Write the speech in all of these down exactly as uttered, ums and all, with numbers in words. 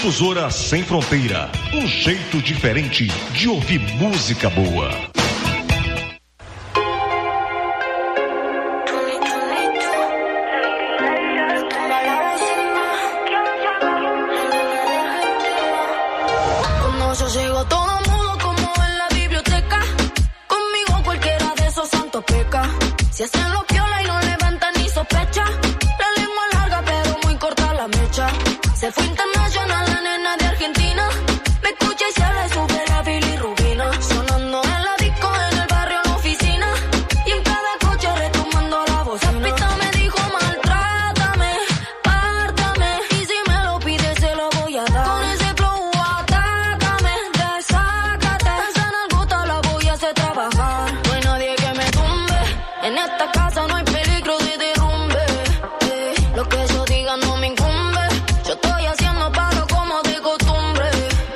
Difusora Sem Fronteira, um jeito diferente de ouvir música boa. Cuando yo llego todo mudo como en la biblioteca, conmigo cualquiera de esos santos peca. Si hacen lo piola y no levantan ni sospecha, la lengua larga pero muy corta la mecha. Se fue internacional la nena de Argentina, me escucha y se le sube la bilirrubina. Sonando en la disco, en el barrio, en la oficina, y en cada coche retomando la bocina. La pista me dijo maltrátame, pártame, y si me lo pide se lo voy a dar. Con ese flow atácame, desácate, esa nalgota la voy a hacer trabajar. No hay nadie que me tumbe, en esta casa no hay peligro de derrumbe. Eh, lo que yo diga no me incumbe, yo estoy haciendo paro como de costumbre.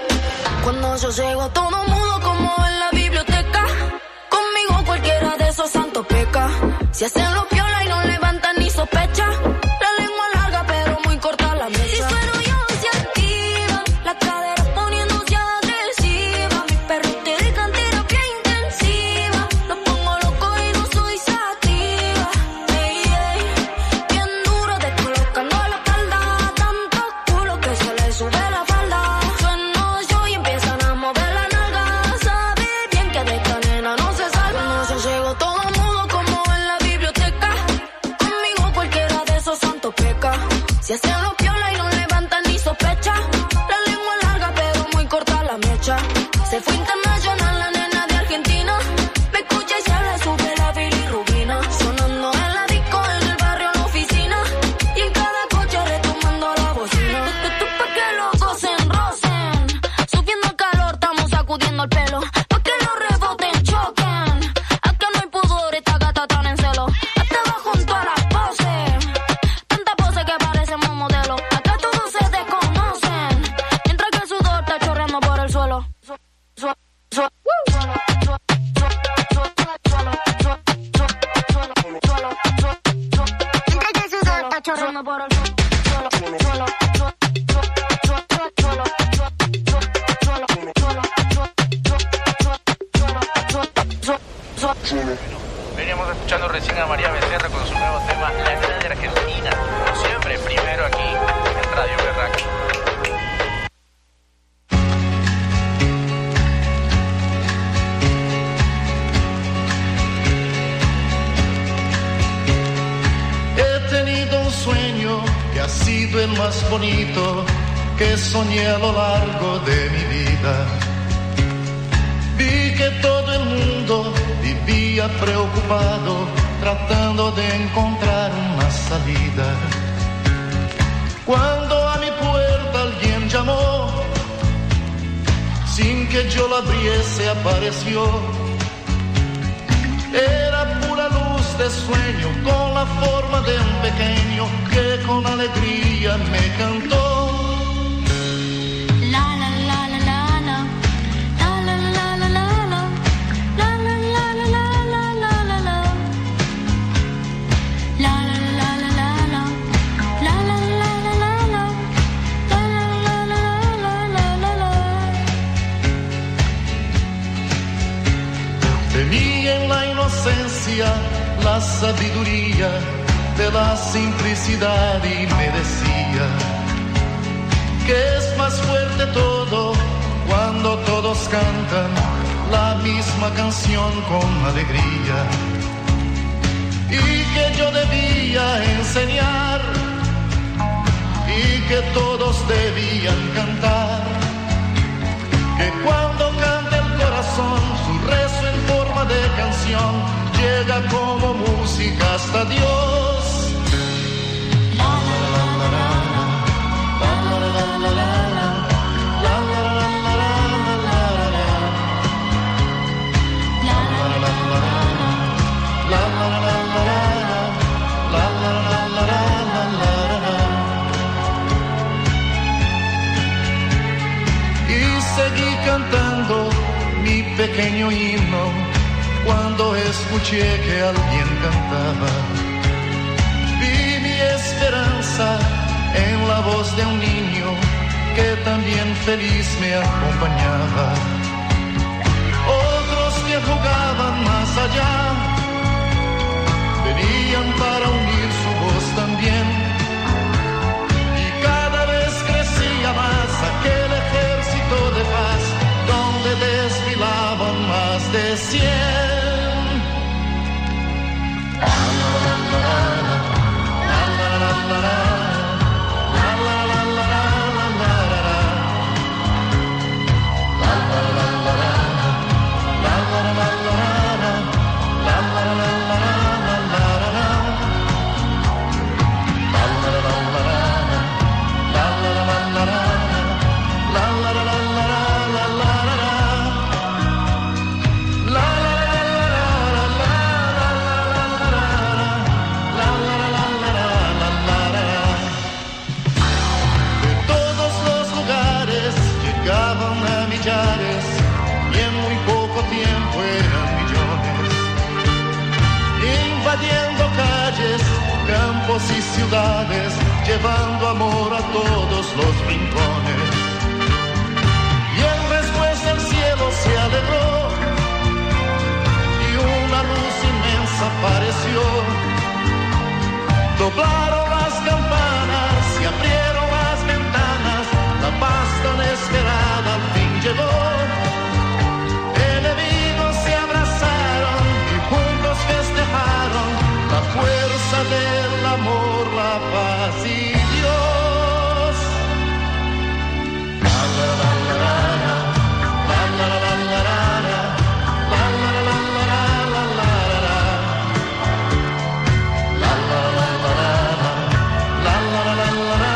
Cuando yo llego todo mudo como en la biblioteca, conmigo cualquiera de esos santos peca. Si hacen lo piola y no levantan ni sospecha, la lengua larga pero muy corta la mecha. Si sueno yo se activa, la cadera poniéndose agresiva, mis perros te dejan terapia intensiva, los pongo loco y no soy sativa. Ey, ey, bien duro descolocando la espalda, tanto culo que se le sube la falda. Sueno yo y empiezan a mover la nalga, sabe bien que de esta nena no se salva. Cuando yo llego todo mudo como en la biblioteca, conmigo cualquiera de esos santos peca. Si hacen lo piola y no levantan ni sospecha, la lengua larga pero muy corta la mecha. Se fue internacional la nena de Argentina, me escucha y se le sube la bilirrubina. Sonando en la disco, en el barrio, en la oficina, y en cada coche retomando la bocina. Esto es pa' que lo gocen, rocen, subiendo el calor, estamos sacudiendo el pelo, pa' que lo reboten, choquen. Acá no hay pudor, esta gata tan en celo, hasta abajo junto a las poses, tanta pose que parecemos modelos. Acá todos se desconocen, mientras que el sudor está chorreando por el suelo. Su- su- su- suelo, su- su- su- suelo, su- su- suelo, suelo, su- su- mientras que el sudor está chorreando por el suelo. Suelo, suelo, su- su- su- suelo, su- su- suelo, suelo, su- su- suelo. Veníamos escuchando recién a María Becerra con su nuevo tema La Nena de Argentina, como siempre, primero aquí en Radio Berraco. He tenido un sueño que ha sido el más bonito que soñé a lo largo de mi vida. Vi que todo el mundo vivía preocupado, tratando de encontrar una salida. Cuando a mi puerta alguien llamó, sin que yo la abriese apareció. Era pura luz de sueño, con la forma de un pequeño que con alegría me cantó. La la la la la la, la la la la la la, la la la la la la la la, la la la la la la, la la la la la la, la la la la la la. Tenía en la inocencia la sabiduría de la simplicidad y me decía que es más fuerte todo cuando todos cantan la misma canción con alegría, y que yo debía enseñar y que todos debían cantar, que cuando canta el corazón su rezo en forma de canción llega como música hasta Dios. Y seguí cantando mi pequeño himno cuando escuché que alguien cantaba. Vi mi esperanza en la voz de un niño que también feliz me acompañaba. Otros que jugaban más allá, venían para unir su voz también. Y cada vez crecía más aquel ejército de paz, donde desfilaban más de cien. La, la, la, la, la, la, la, la, la. Y en muy poco tiempo eran millones, invadiendo calles, campos y ciudades, llevando amor a todos los rincones. Y en respuesta el cielo se alegró y una luz inmensa apareció. Doblaron las campanas y abrieron las ventanas, la paz tan esperada al fin llegó. Enemigos se abrazaron y juntos festejaron la fuerza del amor, la paz y Dios. La la la la la, la la la la la, la la la la la, la la la la, la la la la la, la la la la la.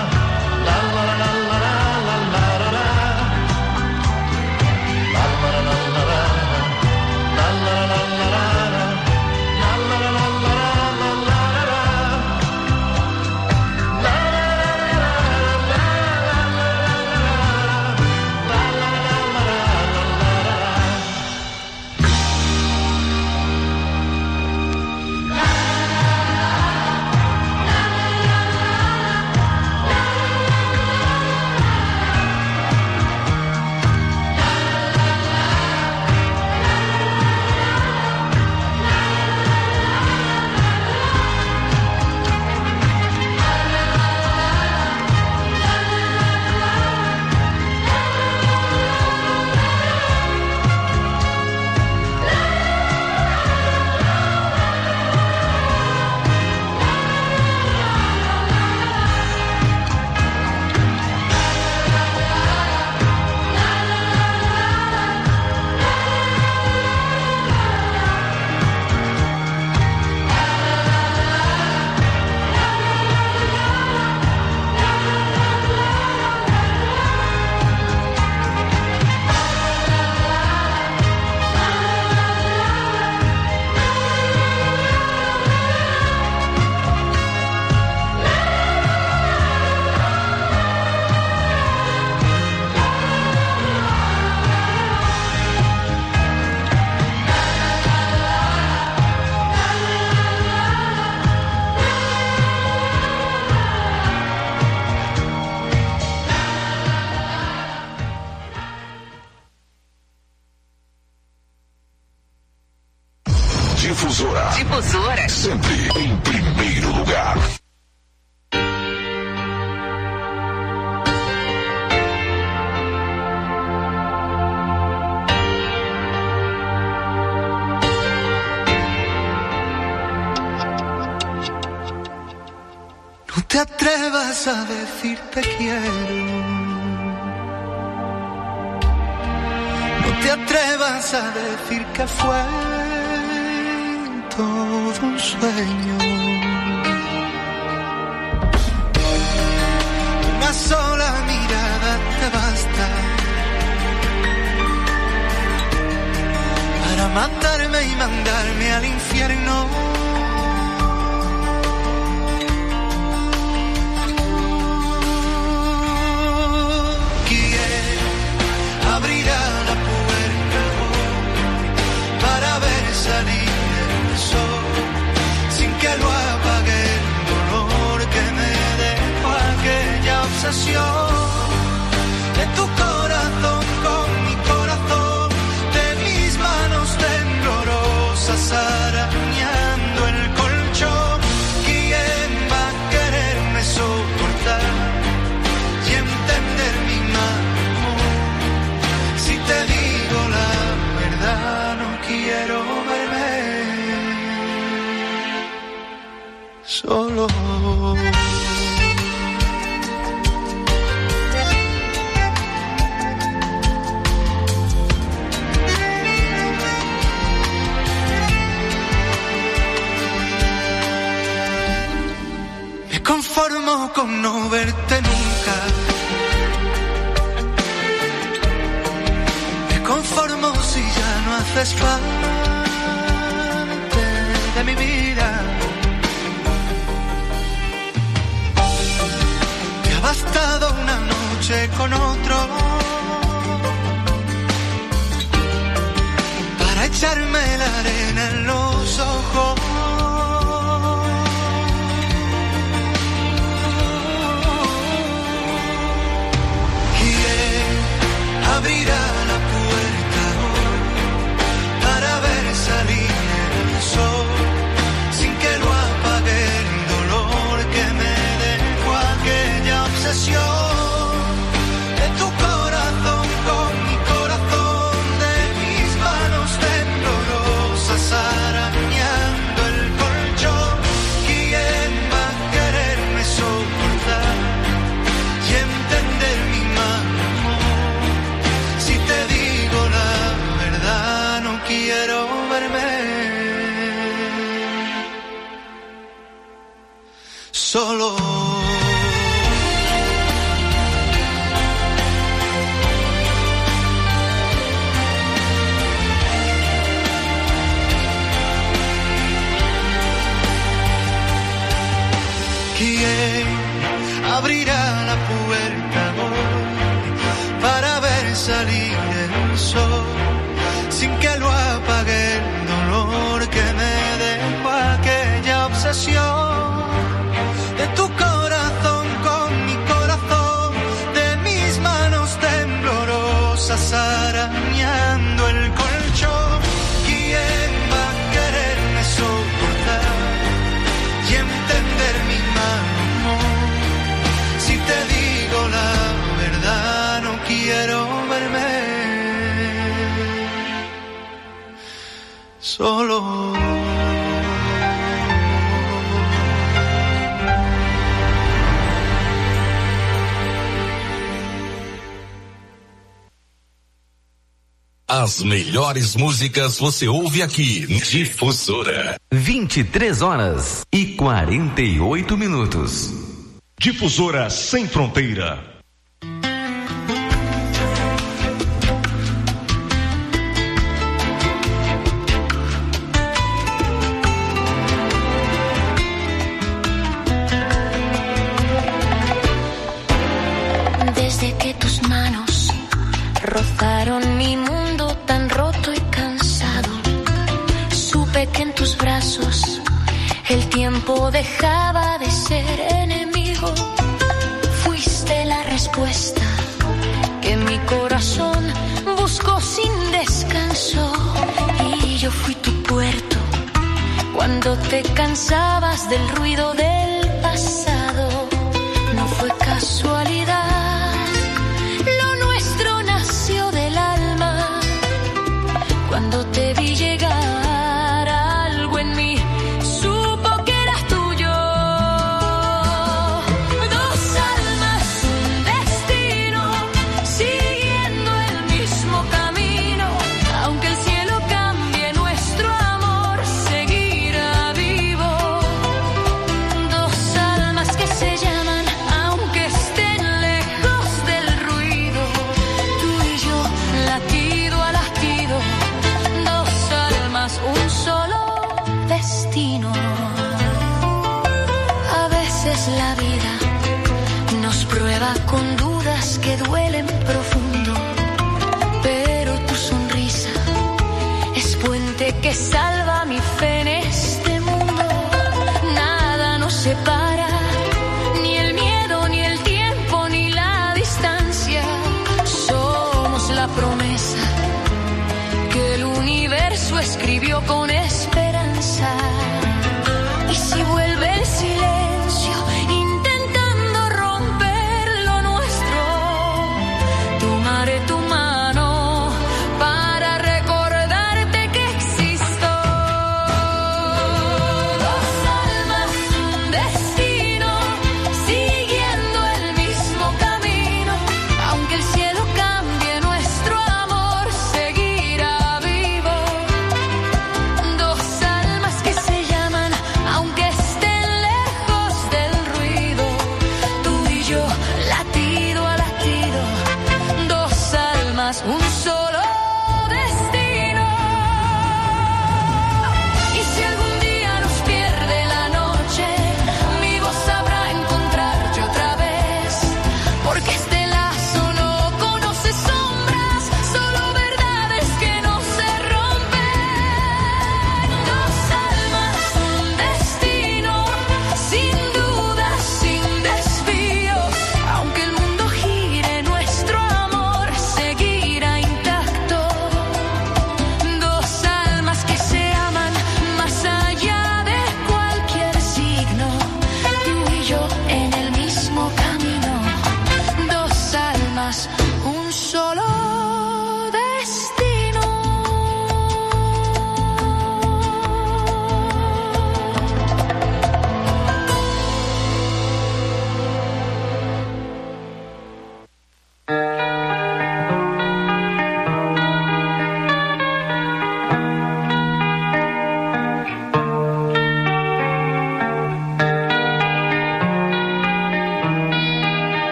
Difusora. Difusora. Sempre em primeiro lugar. No te atrevas a decir te quiero. No te atrevas a decir que fue todo un sueño. Una sola mirada te basta para matarme y mandarme al infierno. ¿Quién abrirá la puerta para ver salir el sol sin que lo apague el dolor que me dejó aquella obsesión? solo. Me conformo con no verte nunca. Me conformo si ya no haces parte de mi vida. Te ha bastado una noche con otro para echarme la arena en los ojos. Abrirá la puerta hoy para ver salir el sol, sin que lo apague el dolor que me dejó aquella obsesión de tu corazón con mi corazón, de mis manos temblorosas arañando el colchón. ¿Quién va a quererme soportar y entender mi mal? No quiero verme solo. ¿Quién abrirá la puerta hoy para ver salir el sol, sin que lo apague el dolor que me dejó aquella obsesión de tu corazón con mi corazón, de mis manos temblorosas arañando el colchón? ¿Quién va a quererme soportar y entender mi mal humor? Si te digo la verdad, no quiero verme solo. As melhores músicas você ouve aqui, Difusora. vinte e três horas e quarenta e oito minutos. Difusora sem fronteira. Desde que tus manos rozaron mi mundo tan roto y cansado, supe que en tus brazos el tiempo dejaba de ser enemigo. Fuiste la respuesta que mi corazón buscó sin descanso, y yo fui tu puerto cuando te cansabas del ruido del pasado. No fue casualidad, lo nuestro nació del alma. Cuando te vi llegar, algo en mí supo que eras tuyo. Dos almas, un destino, siguiendo el mismo camino. Aunque el cielo cambie, nuestro amor seguirá vivo. Dos almas que se llaman, aunque estén lejos del ruido. Tú y yo, latido a latido. Dos almas, un solo destino. A veces la vida nos prueba con dudas que duelen profundo, pero tu sonrisa es puente que salva mi fe en este mundo. Nada nos separa, ni el miedo, ni el tiempo, ni la distancia. Somos la promesa que el universo escribió con esperanza. Y si vuelve el silencio intentando romper lo nuestro, tomaré tu mano para recordarte que existo.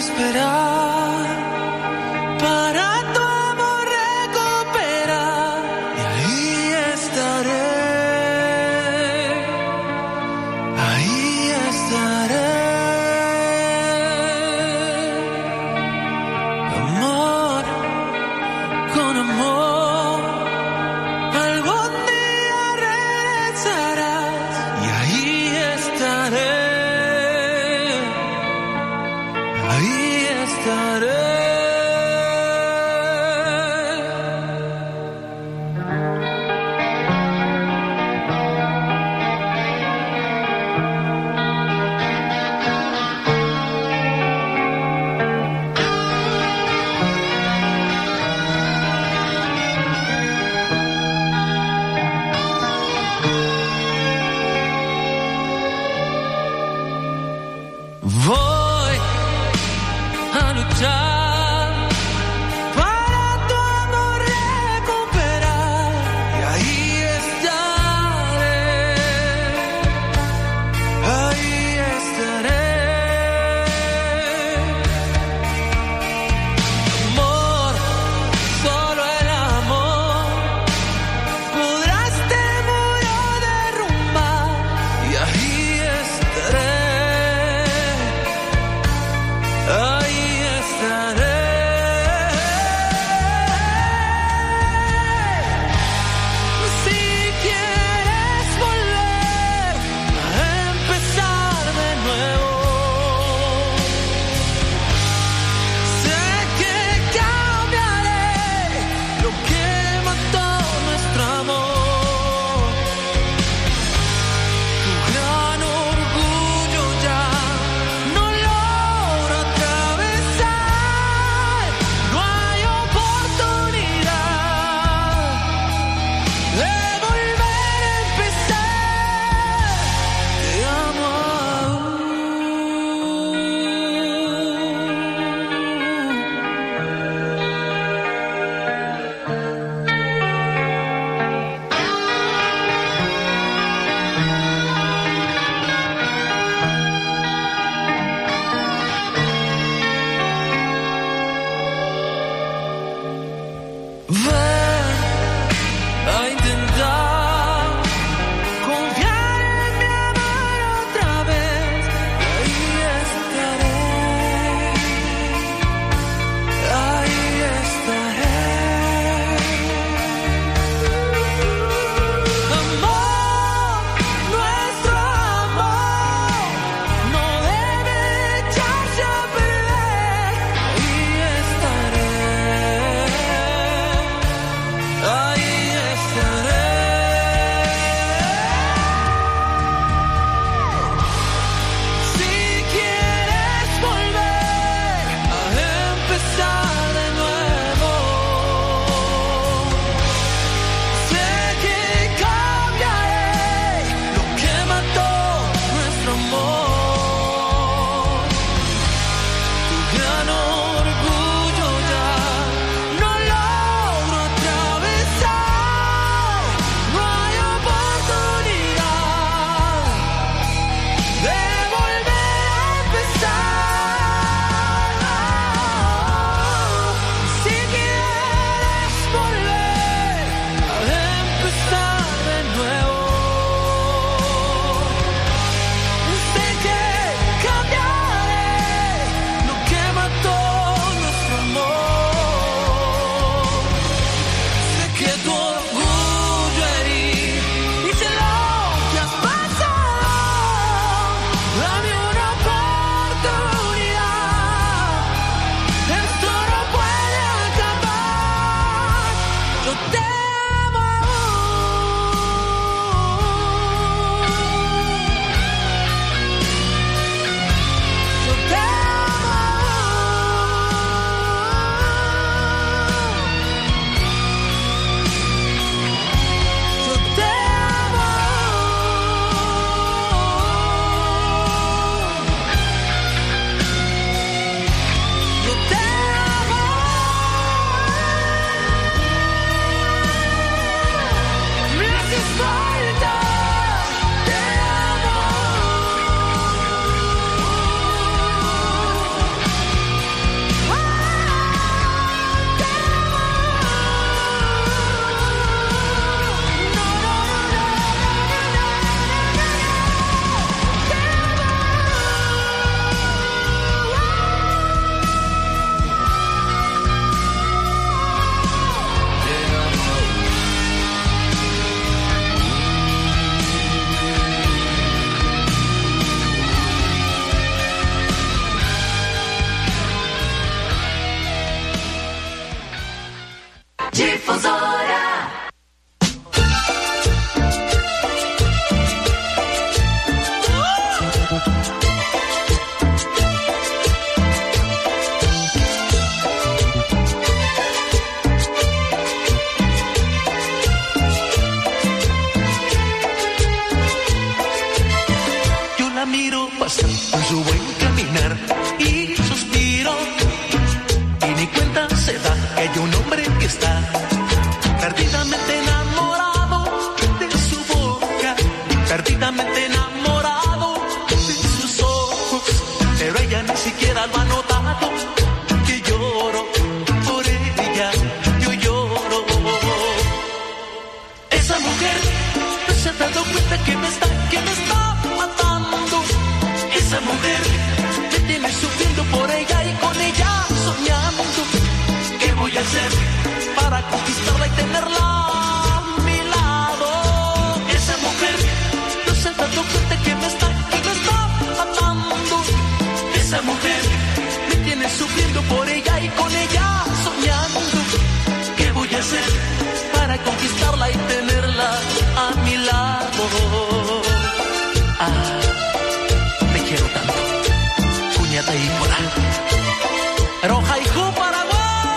esperar para tu amor recuperar y ahí estaré, ahí estaré. Amor, con amor, algún día regresarás y ahí estaré. Ahí estaré. Voy a luchar para tu amor recuperar y ahí estaré, ahí estaré. Amor, solo el amor podrá este muro derrumbar y ahí estaré. Ahí estaré. Difusora. Yo la miro pasar con su buen caminar y suspiro y ni cuenta se da que hay un hombre que está perdidamente enamorado de su boca, perdidamente enamorado de sus ojos, pero ella ni siquiera lo ha notado, que lloro por ella, yo lloro. Esa mujer no se ha dado cuenta que me está, que me está matando. Esa mujer me tiene sufriendo por ella y con ella soñando. ¿Qué voy a hacer para conquistarla y tenerla a mi lado? Esa mujer no se ha dado cuenta que me está, que me está matando. Esa mujer me tiene sufriendo por ella y con ella soñando. ¿Qué voy a hacer para conquistarla y tenerla a mi lado? Ah, me quiero tanto. Cuñata y por ahí. Roja y Ju, Paraguay.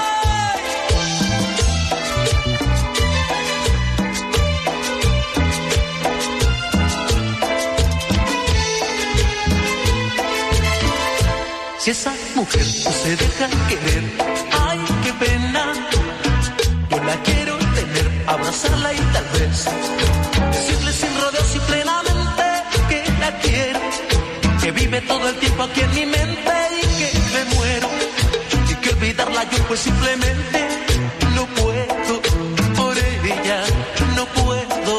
Si esa mujer no se deja querer, ay, qué pena. Yo la quiero tener, abrazarla y tal vez decirle sin rodeos y plenamente que la quiero, que vive todo el tiempo aquí en mi mente y que me muero, y que olvidarla yo pues simplemente no puedo, por ella no puedo.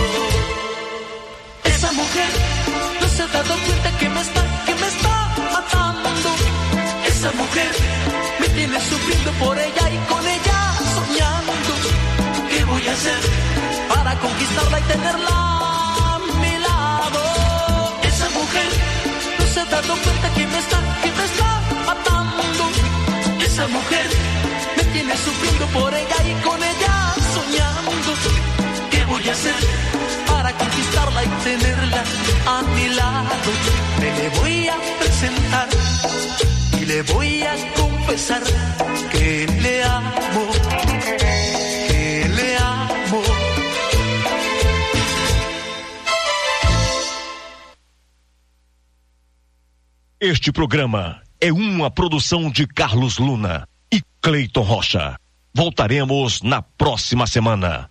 Esa mujer no se ha dado cuenta que me está, que me está matando. Esa mujer me tiene sufriendo por ella y con ella soñando. ¿Qué voy a hacer para conquistarla y tenerla a mi lado? Esa mujer no se ha dado cuenta que me está, que me está matando. Esa mujer me tiene sufriendo por ella y con ella soñando. ¿Qué voy a hacer para conquistarla y tenerla a mi lado? Me le voy a presentar y le voy a confesar que le amo, que le amo. Este programa é uma produção de Carlos Luna e Cleiton Rocha. Voltaremos na próxima semana.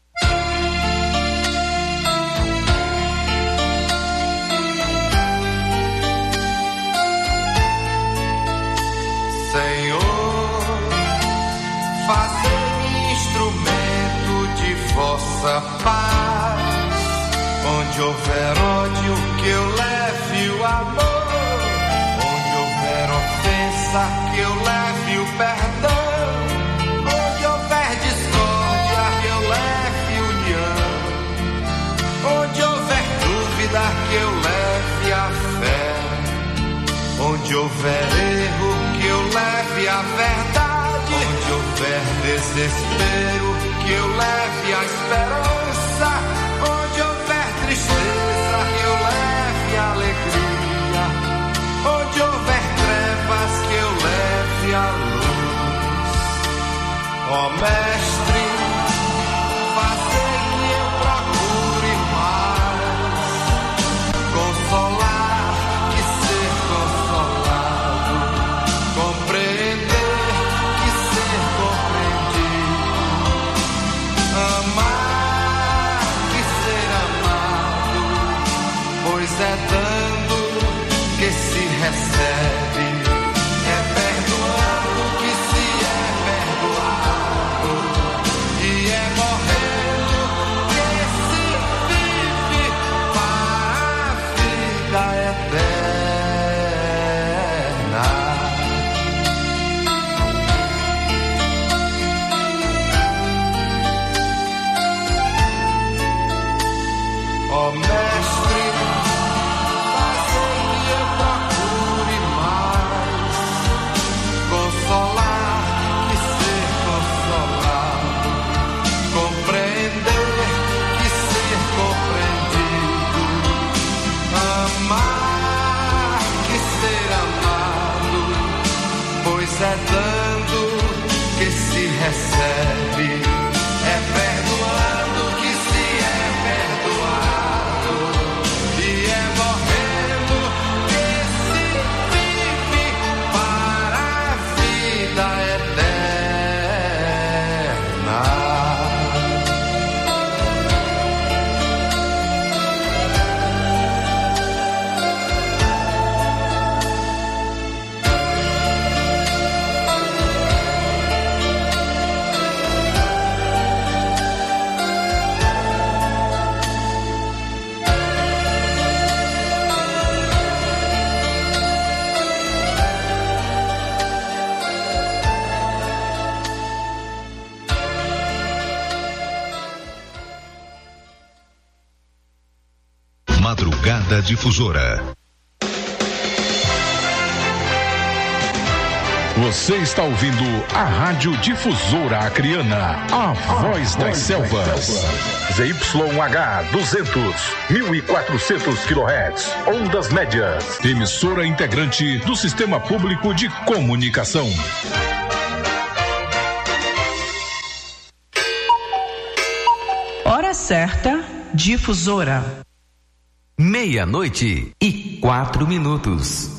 Senhor, fazei-me instrumento de vossa paz. Onde houver ódio, que eu leve o amor. Onde houver ofensa, que eu leve o perdão. Onde houver discórdia, que eu leve união. Onde houver dúvida, que eu leve a fé. Onde houver erro, que eu leve a verdade. Onde houver desespero, que eu leve a esperança. Onde houver tristeza, que eu leve a alegria. Onde houver trevas, que eu leve a luz. Ó Mestre, fazei que eu procure mais consolar e ser consolado, compreender e ser compreendido, amar e Morada Difusora. Você está ouvindo a Rádio Difusora Acreana, a, a voz das, das selvas. selvas. Z Y H duzentos, mil e quatrocentos quilohertz, ondas médias. Emissora integrante do Sistema Público de Comunicação. Hora certa, Difusora. Meia-noite e quatro minutos.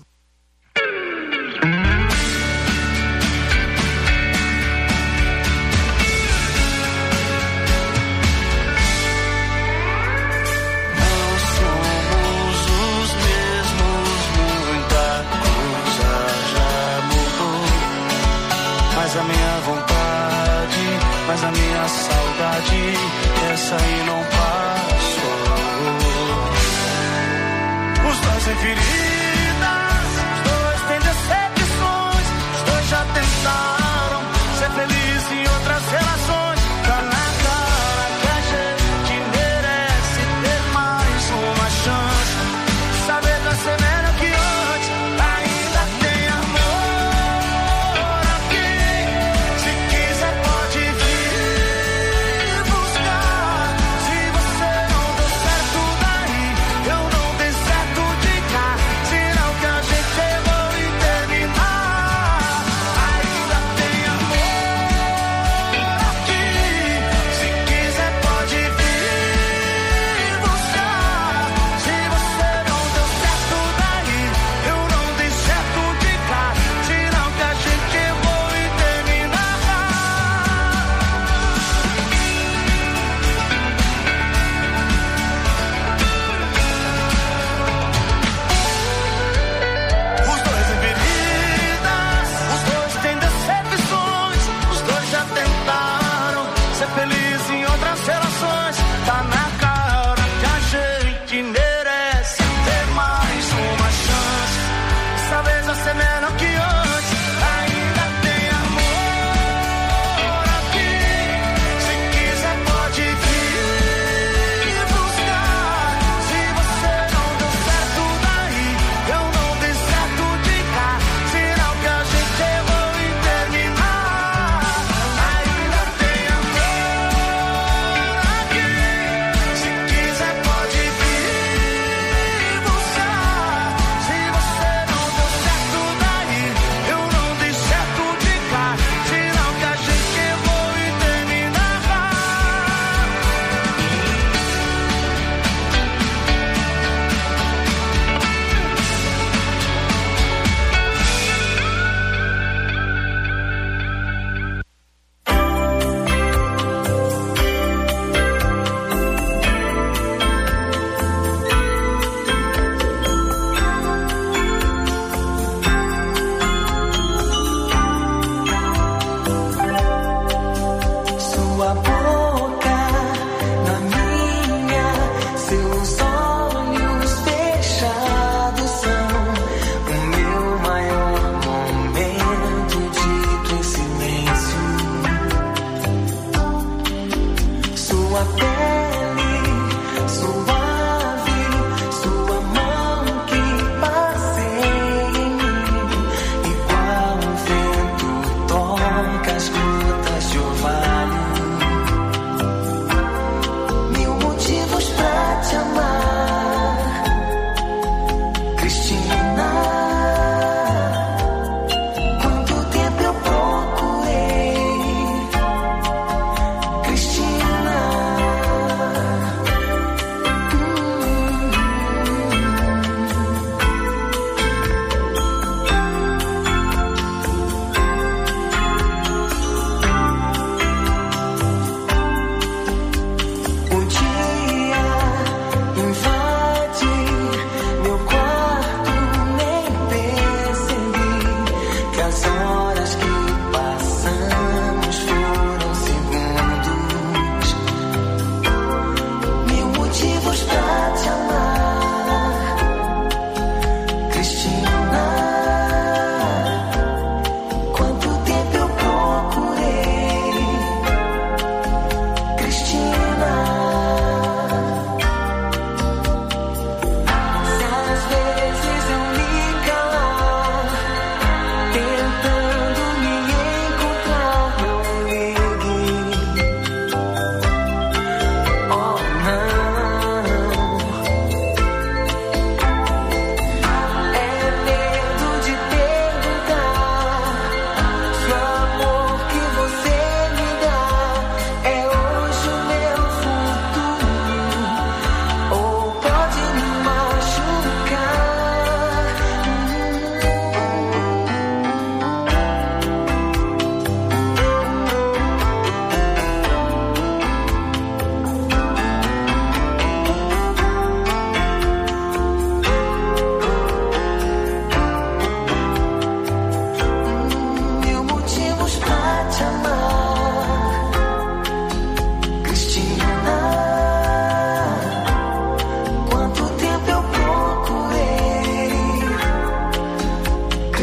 A minha vontade, mas a minha saudade, essa aí não passou. Os dois têm feridas, os dois têm decepções, os dois já tentaram ser felizes em outras relações. Tá na cara que a gente merece ter mais uma chance, saber não ser melhor que antes, ainda tem amor. Se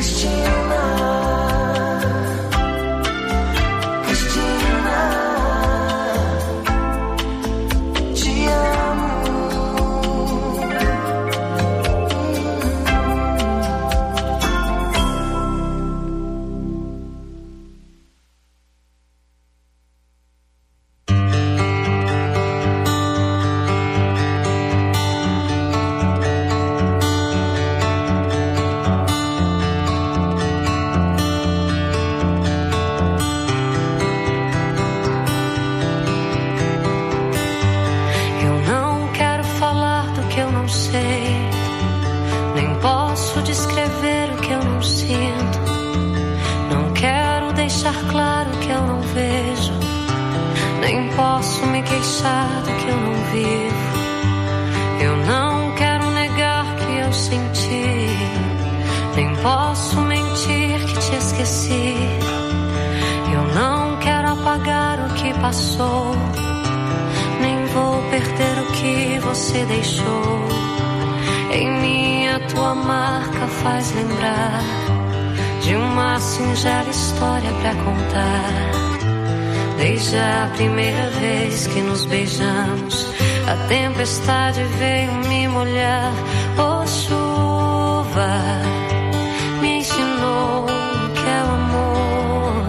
Tempestade veio me molhar, oh chuva, me ensinou que é o amor,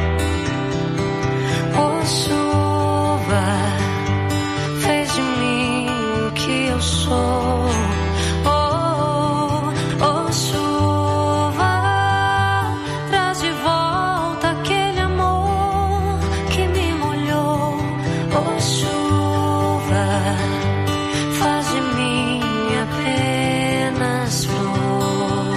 oh chuva, fez de mim o que eu sou, oh, oh chuva, traz de volta aquele amor que me molhou, oh chuva. Faz de mim apenas flor.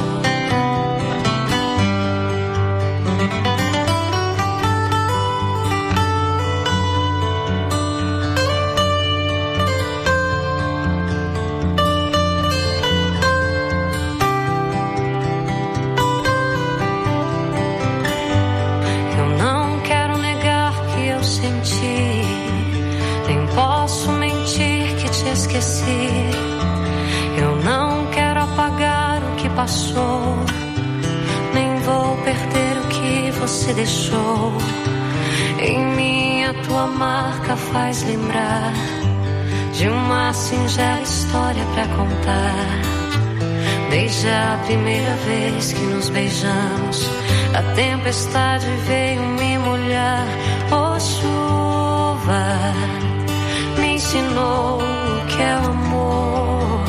Eu não quero negar que eu senti, nem posso mentir que te esqueci. Eu não quero apagar o que passou, nem vou perder o que você deixou. Em mim a tua marca faz lembrar de uma singela história pra contar. Desde a primeira vez que nos beijamos, a tempestade veio me molhar, oh chuva, me ensinou o que é o amor,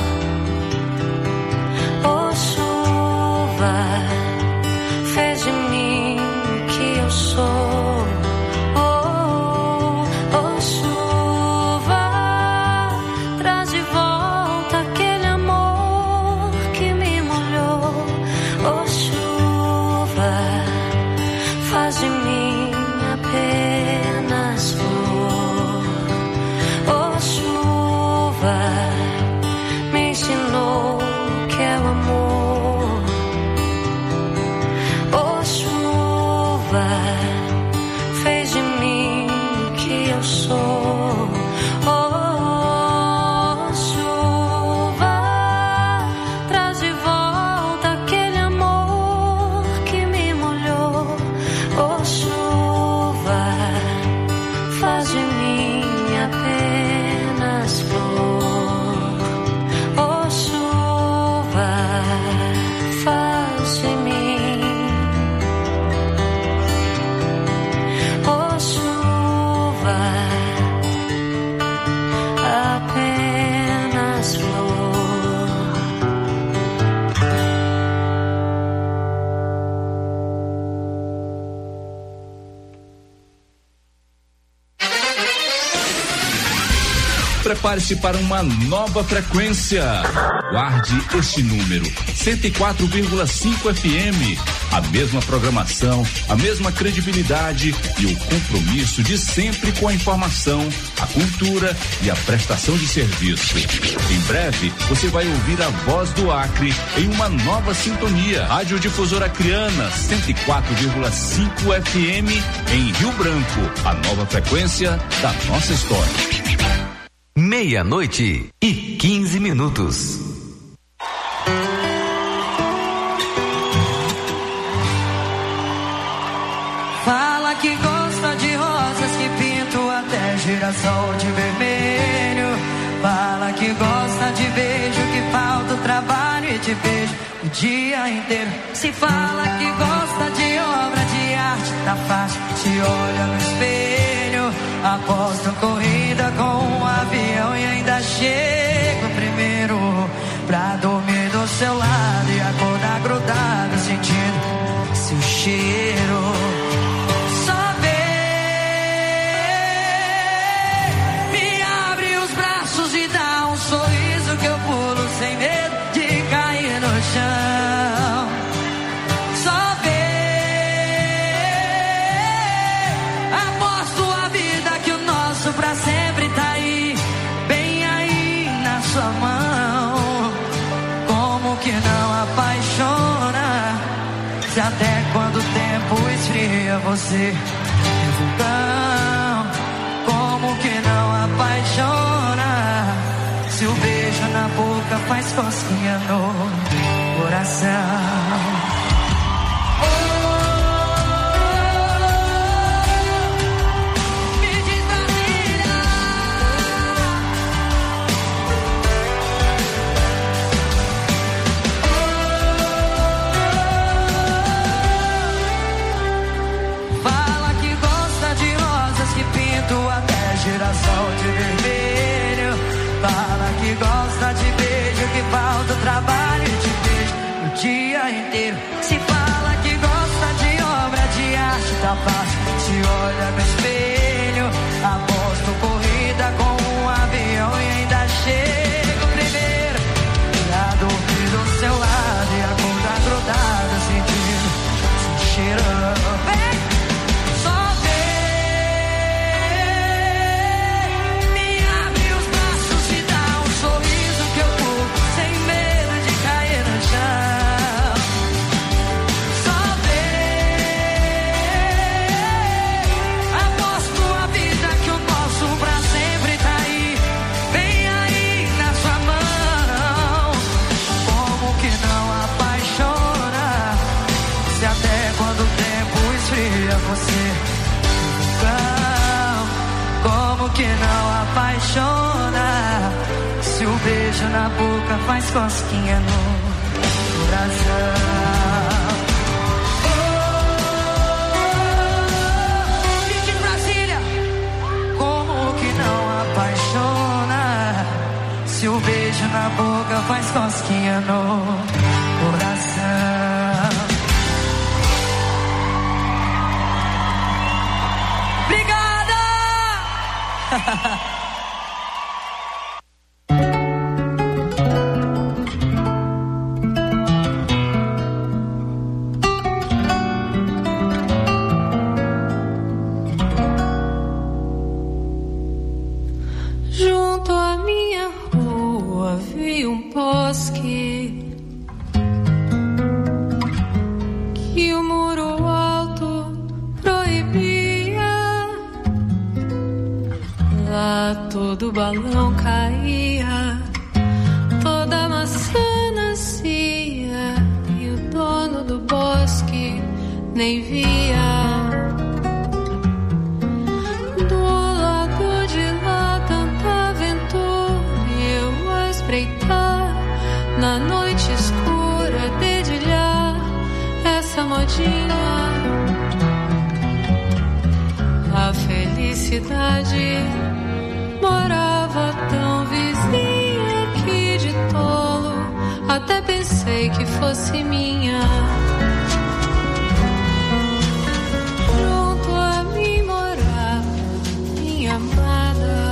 oh chuva, fez de mim o que eu sou, oh, oh chuva, traz de volta aquele amor que me molhou, oh chuva, faz de mim apenas flor, oh chuva, me ensinou o que é o amor, oh chuva, fez de mim o que eu sou, oh chuva, traz de volta aquele amor que me molhou, oh chuva, faz de mim apenas flor, oh chuva, faz de mim, oh chuva, apenas flor. Prepare-se para uma nova frequência. Guarde este número, cento e quatro vírgula cinco F M. A mesma programação, a mesma credibilidade e o compromisso de sempre com a informação, a cultura e a prestação de serviço. Em breve, você vai ouvir a voz do Acre em uma nova sintonia. Rádio Difusora Acreana, cento e quatro vírgula cinco F M em Rio Branco. A nova frequência da nossa história. Meia-noite e quinze minutos. Fala que gosta de rosas, que pinto até girassol de vermelho. Fala que gosta de beijo, que falta o trabalho e te beijo o dia inteiro. Se fala que gosta de obra de arte, tá fácil, se olha no espelho. Aposto corrida com um avião e ainda chego primeiro pra dormir do seu lado e acordar grudado sentindo seu cheiro. Só vem, me abre os braços e dá um sorriso que eu pulo sem medo de cair no chão. Só vem, aposto a vida que o nosso pra sempre tá aí, bem aí na sua mão. Como que não apaixona, se até quando o tempo esfria você é vulcão. Como que não apaixona, se o beijo na boca faz cosquinha no coração. Girassol de vermelho. Fala que gosta de beijo, que falta o trabalho e te beijo o dia inteiro. Se fala que gosta de obra de arte, tá fácil, se olha no espelho. Aposto corrida com um avião e ainda chego primeiro pra dormir do seu lado e acordar grudado sentindo se cheirando. Vem! Você, como que não apaixona, se o beijo na boca faz cosquinha no coração. Oh, de Brasília, como que não apaixona, se o beijo na boca faz cosquinha no coração. Junto à minha rua vi um bosque que o muro alto proibia. Lá todo balão caía, toda maçã nascia e o dono do bosque nem via. Do lado de lá tanta aventura e eu a espreitar, na noite escura dedilhar essa modinha. A felicidade morava tão vizinha que de tolo até pensei que fosse minha. Junto a mim morava minha amada,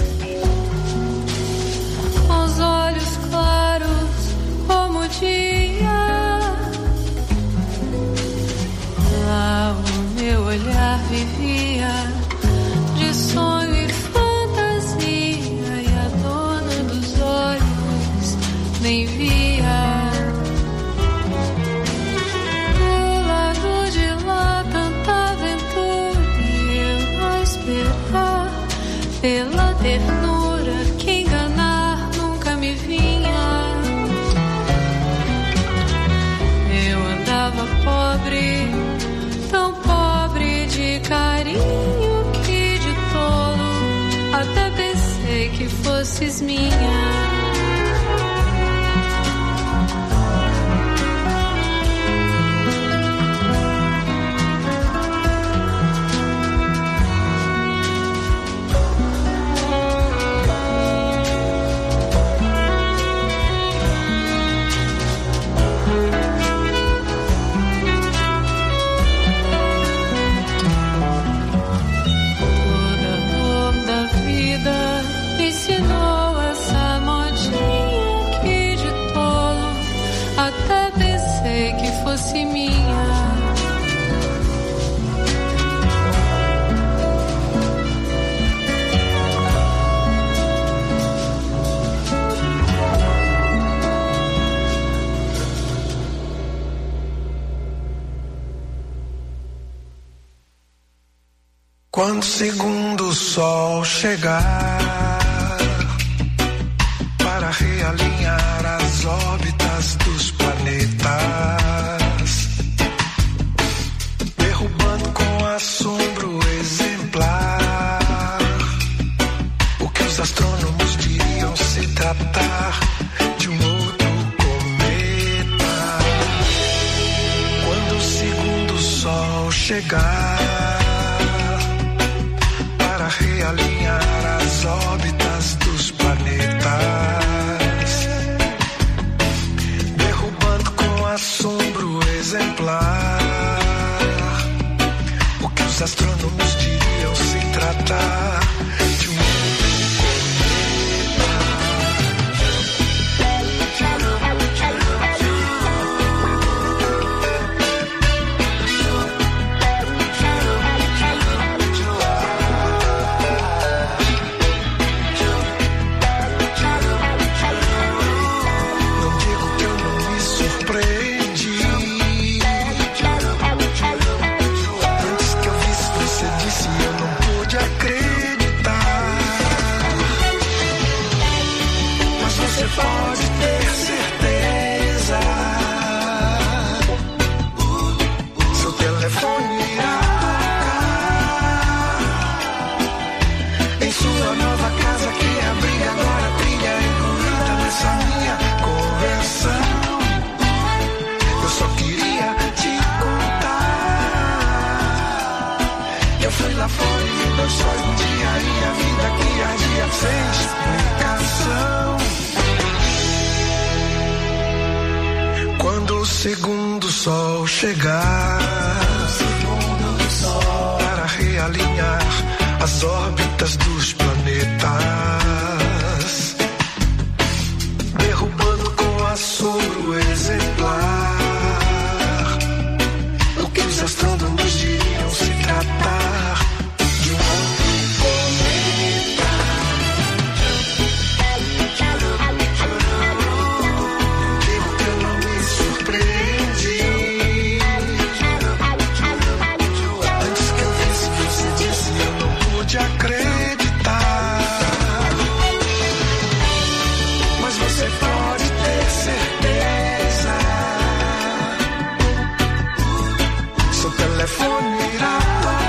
com os olhos claros como o dia. Lá o meu olhar vivia de sonho e fantasia, e a dona dos olhos nem via. Do lado de lá tanta aventura e eu a esperar pela ternura que enganar nunca me vinha. Eu andava pobre, tão pobre de fosses minha. Fosse minha. Quando o segundo sol chegar para realinhar as órbitas dos planetas, derrubando com assombro exemplar o que os astrônomos diriam se tratar de um outro cometa. Quando o segundo sol chegar para realinhar as órbitas dos planetas, derrubando com assombro exemplar o que os astrônomos diriam se tratar de um outro segundo sol chegar para realinhar as órbitas dos planetas, derrubando com assombro exemplar o que os astrônomos diriam se tratar de um outro cometa. Digo que eu não me surpreendi antes que eu visse você disse, eu não pude acreditar. Mas você pode ter certeza, seu telefone irá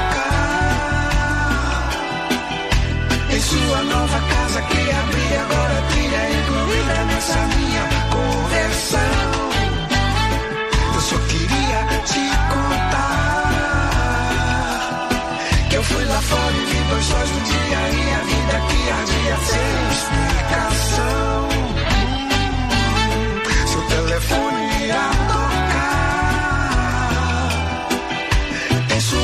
tocar em sua nova casa que abri agora trilha incluída nessa minha conversão. Eu só queria te contar que eu fui lá fora e vi dois sóis no dia e a vida que ardia sem explicação. Hum, seu telefone irá tocar em sua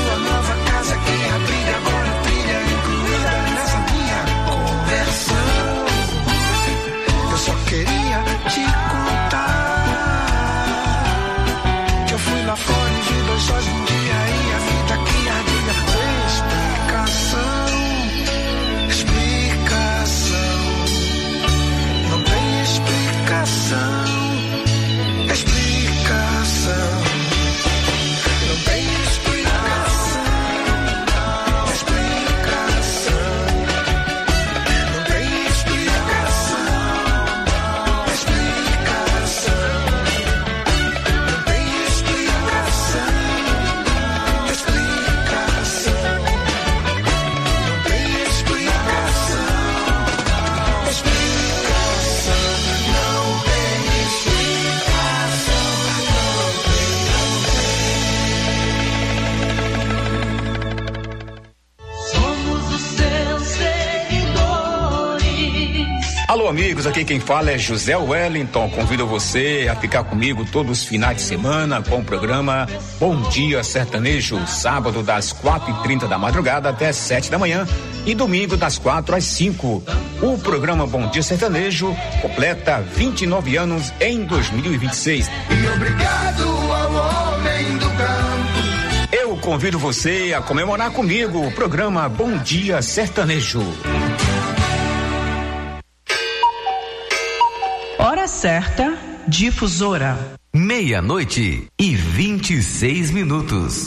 Alô, amigos, aqui quem fala é José Wellington. Convido você a ficar comigo todos os finais de semana com o programa Bom Dia Sertanejo, sábado das quatro e trinta da madrugada até sete da manhã e domingo das quatro às cinco. O programa Bom Dia Sertanejo completa vinte e nove anos em dois mil e vinte e seis. E obrigado ao homem do campo. Eu convido você a comemorar comigo o programa Bom Dia Sertanejo. Hora certa, Difusora. Meia-noite e vinte e seis minutos.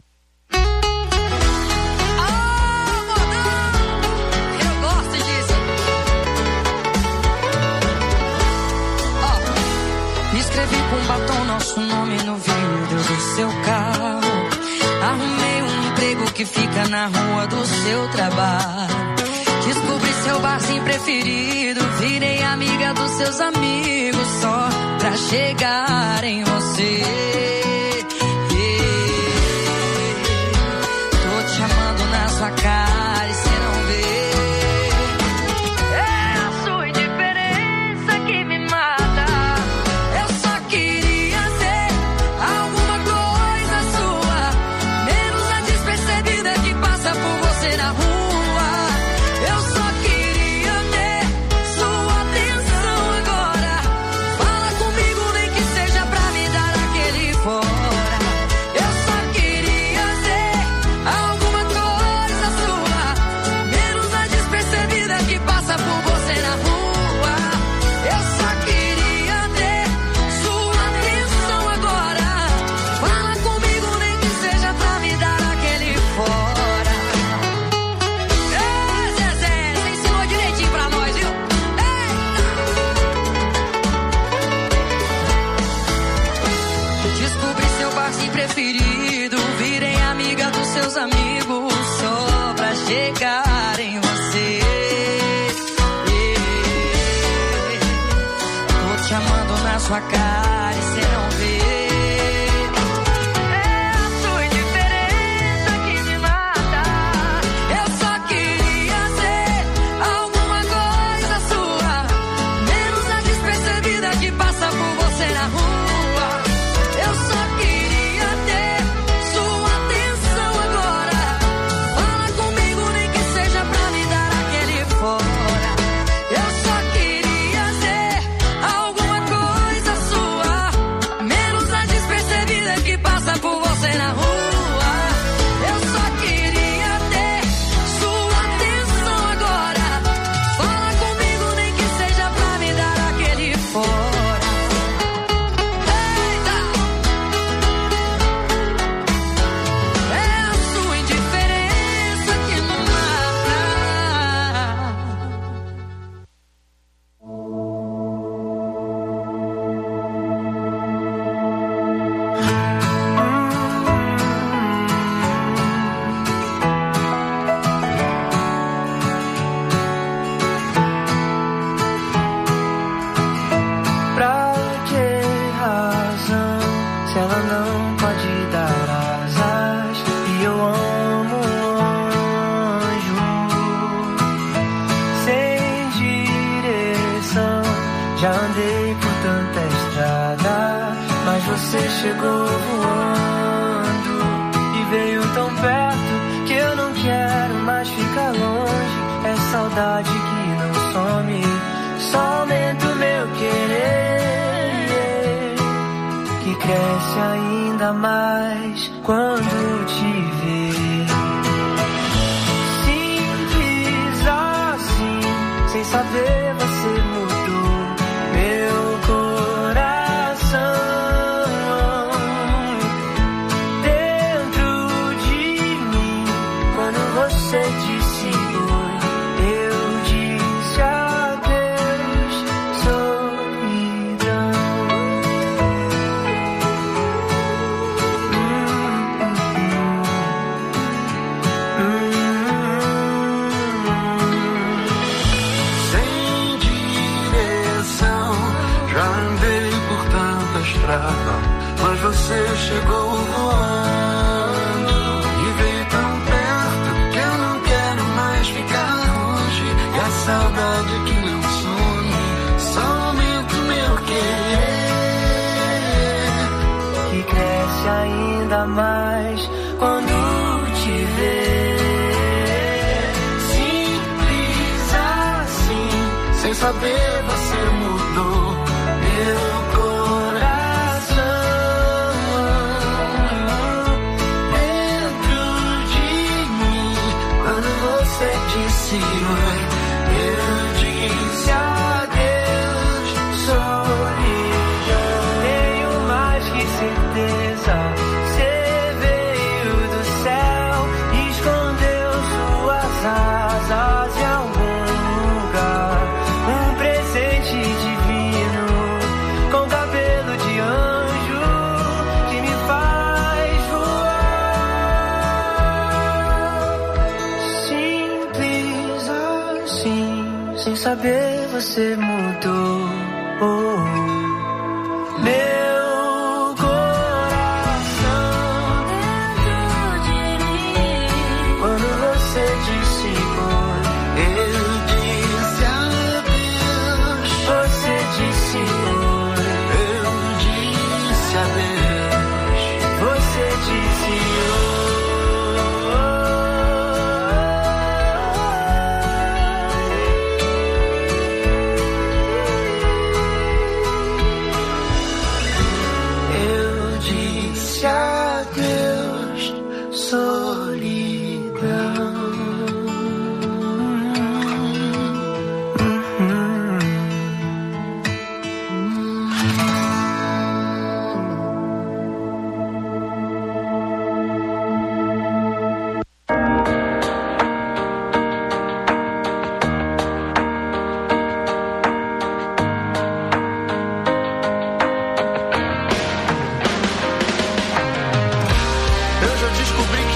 Escrevi com batom nosso nome no vidro do seu carro. Arrumei um emprego que fica na rua do seu trabalho. Descobri seu barzinho preferido. Virei amiga dos seus amigos só pra chegar em você. Tô te amando na sua cara e cê não vê. É a sua indiferença que me mata. Eu só queria ser alguma coisa sua, menos a despercebida que passa por você na rua. Eu só queria ter sua atenção agora. Fala comigo, nem que seja pra me dar aquele fora. Eu só queria ser alguma coisa sua, menos a despercebida que passa por você na rua. Eu só queria ter sua atenção agora. Fala comigo, nem que seja pra me dar aquele fora. Ei, Zezé, você ensinou direitinho pra nós, viu? Eita! Descobri seu barzinho preferido. Virei amiga dos seus amigos só pra chegar em você. Tô te amando na sua cara e cê não vê. É a sua indiferença que me mata. Eu só queria ser alguma coisa sua, menos a despercebida que passa por você na rua. Eu só queria ter sua atenção agora. Fala comigo, nem que seja pra me dar aquele fora. Eu só queria ser alguma coisa sua, menos a despercebida que passa por você na rua. Eu só queria ter sua atenção agora. Fala comigo, nem que seja pra me dar aquele fora. Eita! É a sua indiferença que me mata. Pra que razão, se ela não pode dar asas? E eu amo um anjo sem direção. Já andei por tanta estrada, mas você chegou voando e veio tão perto que eu não quero mais ficar longe. É saudade que não some, só aumenta o meu querer, que cresce ainda mais quando te ver. Simples assim, sem saber você mudou meu coração. Dentro de mim, quando você disse oi, eu disse adeus, solidão. Hum, hum, hum. mais quando te ver. Simples assim, sem saber você mudou meu coração. Dentro de mim, quando você disse oi, eu disse adeus, solidão. Tenho mais que certeza, você veio do céu, escondeu suas asas em algum lugar. Um presente divino, com cabelo de anjo, que me faz voar. Simples assim, sem saber você mudou meu coração. Dentro de mim, quando você disse oi, eu disse adeus. Você disse oi, eu disse adeus. Você disse eu disse adeus, solidão. Eu já descobri